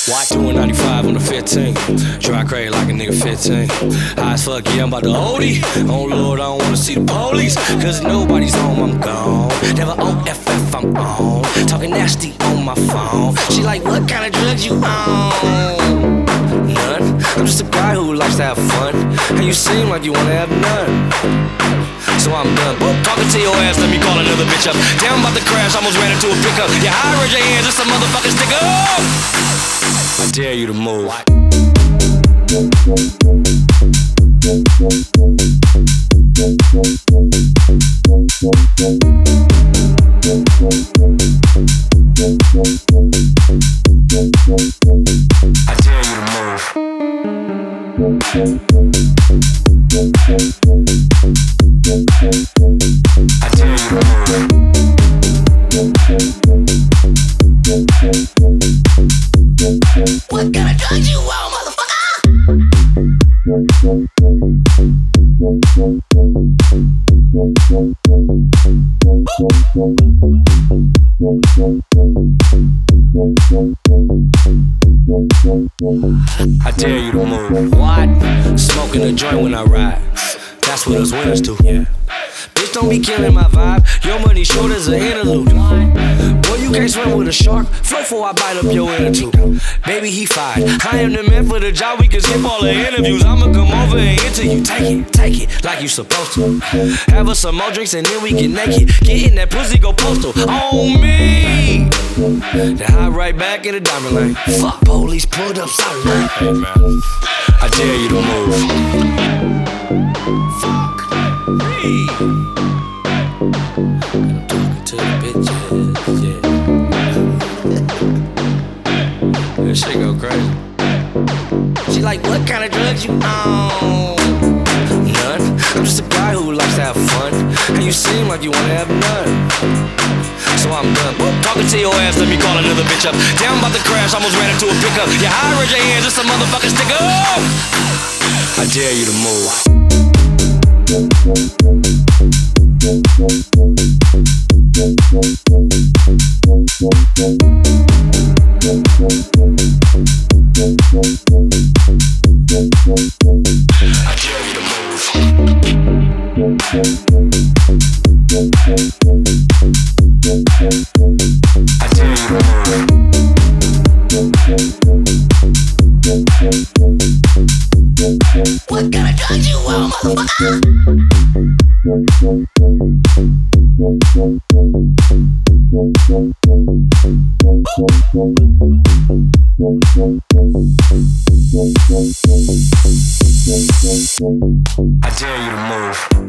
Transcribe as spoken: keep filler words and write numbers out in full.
What? Doing ninety-five on the fifteen. Drive crazy like a nigga fifteen. High as fuck, yeah, I'm about to O D. Oh Lord, I don't wanna see the police. Cause nobody's home, I'm gone. Never O F F, I'm on. Talking nasty on my phone. She like, what kind of drugs you on? None. I'm just a guy who likes to have fun. And you seem like you wanna have none. So I'm done. Whoop, talking to your ass, let me call another bitch up. Damn, I'm about to crash, almost ran into a pickup. Yeah, high, raise your hands, it's a motherfucking stick up. I dare you to move. I dare you to move. I dare you to move. What kind of drugs you want, motherfucker? I dare you to move. What? Smoking a joint when I ride. That's what us winners do. Yeah. Bitch, don't be killing my vibe. Your money short as an interlude. Boy, you can't swim with a shark. Float before I bite up your inner tooth. Baby, he fine. I am the man for the job. We can skip all the interviews. I'ma come over and interview. Take it, take it, like you supposed to. Have us some more drinks and then we get naked. Get in that pussy, go postal. On me. Then hop right back in the diamond lane. Fuck, police pulled up solid lane. Hey man, I dare you to move. Fuck me. I'm talking to the bitches, yeah. This shit go crazy. She like, what kind of drugs you on? None. I'm just a guy who likes to have fun. And you seem like you wanna have none. So I'm done. Whoop, talking to your ass, let me call another bitch up. Damn, I'm about to crash, almost ran into a pickup. Yeah, high, raise your hands, it's a motherfucking stick up. I dare you to move. I dare you to move. I dare you to move. What kind of drugs you want, motherfucker? I dare you to move.